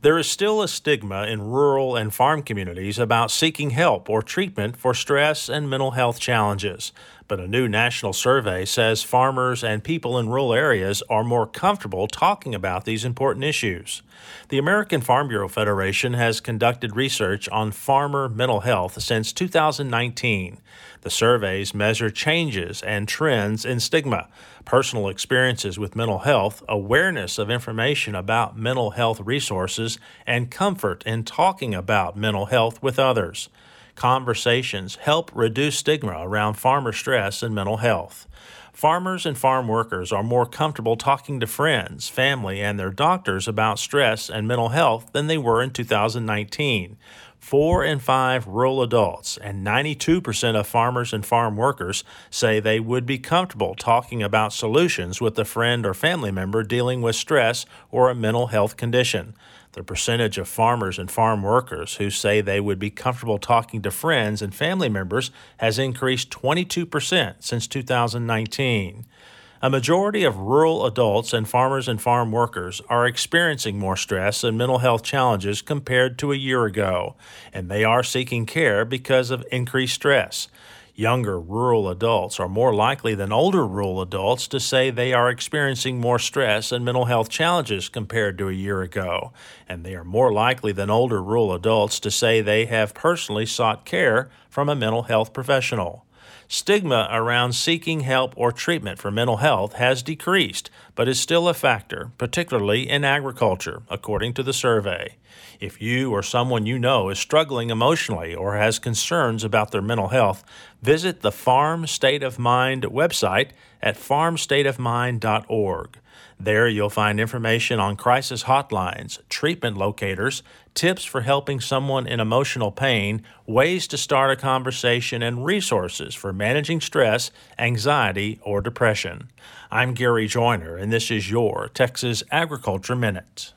There is still a stigma in rural and farm communities about seeking help or treatment for stress and mental health challenges. But a new national survey says farmers and people in rural areas are more comfortable talking about these important issues. The American Farm Bureau Federation has conducted research on farmer mental health since 2019. The surveys measure changes and trends in stigma, personal experiences with mental health, awareness of information about mental health resources, and comfort in talking about mental health with others. Conversations help reduce stigma around farmer stress and mental health. Farmers and farm workers are more comfortable talking to friends, family, and their doctors about stress and mental health than they were in 2019. 4 in 5 rural adults and 92% of farmers and farm workers say they would be comfortable talking about solutions with a friend or family member dealing with stress or a mental health condition. The percentage of farmers and farm workers who say they would be comfortable talking to friends and family members has increased 22% since 2019. A majority of rural adults and farmers and farm workers are experiencing more stress and mental health challenges compared to a year ago, and they are seeking care because of increased stress. Younger rural adults are more likely than older rural adults to say they are experiencing more stress and mental health challenges compared to a year ago, and they are more likely than older rural adults to say they have personally sought care from a mental health professional. Stigma around seeking help or treatment for mental health has decreased, but is still a factor, particularly in agriculture, according to the survey. If you or someone you know is struggling emotionally or has concerns about their mental health, visit the Farm State of Mind website at farmstateofmind.org. There you'll find information on crisis hotlines, treatment locators, tips for helping someone in emotional pain, ways to start a conversation, and resources for managing stress, anxiety, or depression. I'm Gary Joyner, and this is your Texas Agriculture Minute.